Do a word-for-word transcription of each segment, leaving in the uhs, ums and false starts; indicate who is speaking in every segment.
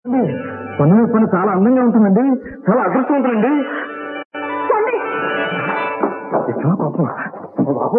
Speaker 1: పన్ను పని చాలా అందంగా ఉంటుందండి, చాలా అదృష్టవంతులండి. పాపం బాబు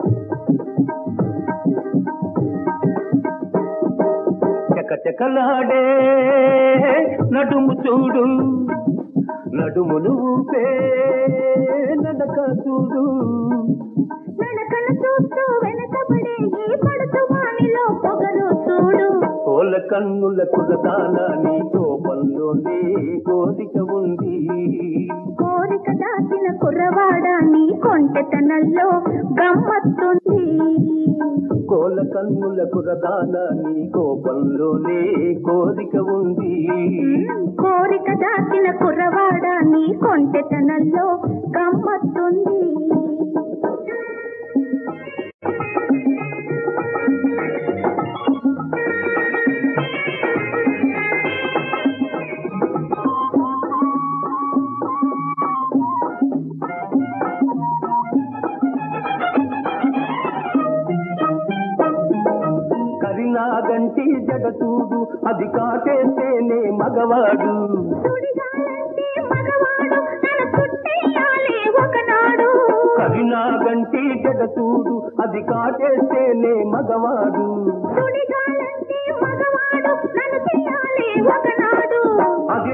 Speaker 2: చకచకలాడే నడుము చూడు, నడుములు ఊపే నడక చూడు,
Speaker 3: నడకను చూస్తూ వెనకబడే ఈ పడుతు వానిలో పొగరు చూడు.
Speaker 2: కోల కన్నుల కులదాన నీ కోపంలోనే కోరిక ఉంది,
Speaker 3: కోరిక దాచిన కుర్రవాడా నీ కొంటెతనంలో గమ్మత్తుంది.
Speaker 2: కోల కన్నుల కులదాన నీ కోపంలోనే కోరిక ఉంది,
Speaker 3: కోరిక దాచిన కుర్రవాడా నీ కొంటెతనంలో గమ్మత్తుంది.
Speaker 2: కరినాగంటి జగ చూడు, అది కాటేస్తేనే మగవాడు, కరినాగంటి జగ చూడు, అది కాటేస్తేనే మగవాడు. అది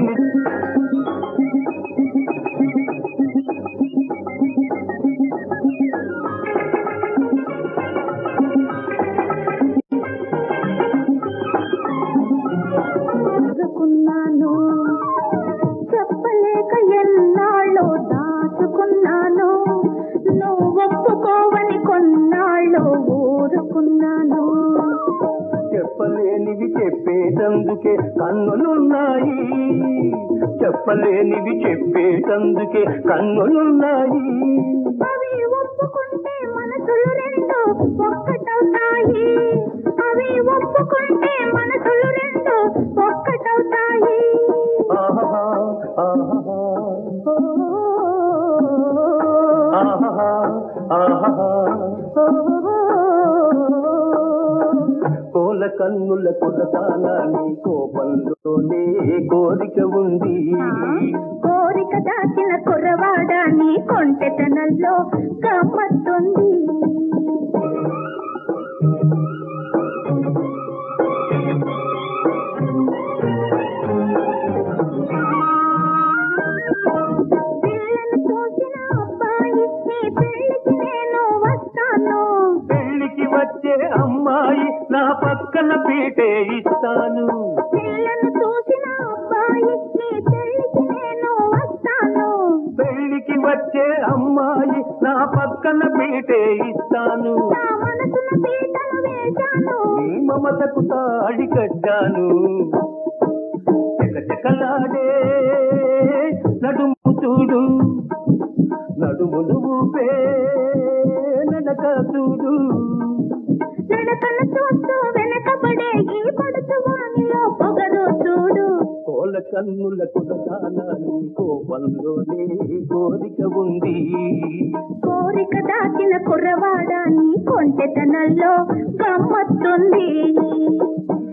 Speaker 3: దాచుకున్నాను, చెప్పలేక ఎన్నాళ్ళు దాచుకున్నాను, నువ్వు ఒప్పుకోవని కొన్నాళ్ళు ఊరుకున్నాను.
Speaker 2: చెప్పలేనివి చెప్పేటందుకే కన్నులున్నాయి, చెప్పలేనివి చెప్పేటందుకే కన్నులున్నాయి.
Speaker 3: అవి ఒప్పుకుంటే మనసులు రెండు ఒక్కటవుతాయి, అవి ఒప్పుకుంటే మనసులు రెండు ఒక్కటవుతాయి.
Speaker 2: ఆహా ఆహా ఆహా ఆహా కోల కన్నుల కులదాన నీ కోపంలోనే కోరిక ఉంది,
Speaker 3: కోరిక దాచిన కుర్రవాడా నీ కొంటెతనంలో గమ్మత్తుంది. పిల్లను చూసిన అబ్బాయి నీ పెళ్లికి నేను వస్తాను,
Speaker 2: పెళ్లికి వచ్చే అమ్మాయి నా పక్కన పీటే ఇస్తాను,
Speaker 3: పిల్లను చూసిన అబ్బాయి నీ పెళ్లికి నేను వస్తాను,
Speaker 2: పెళ్లికి వచ్చే అమ్మాయి నా పక్కన పీటే ఇస్తాను.
Speaker 3: నా మనసున పీటను వేశాను,
Speaker 2: నీ మమతకు తాళి కట్టాను. చకచకలాడే నడుము చూడు, నడుములు ఊపే నడక చూడు,
Speaker 3: నడకను చూస్తూ వెనకబడే ఈ పడుతు వానిలో పొగరు చూడు.
Speaker 2: కోల కన్నుల కులదాన నీ కోపంలోనే కోరిక ఉంది,
Speaker 3: కోరిక దాచిన కుర్రవాడా నీ కొంటెతనంలో గమ్మత్తుంది.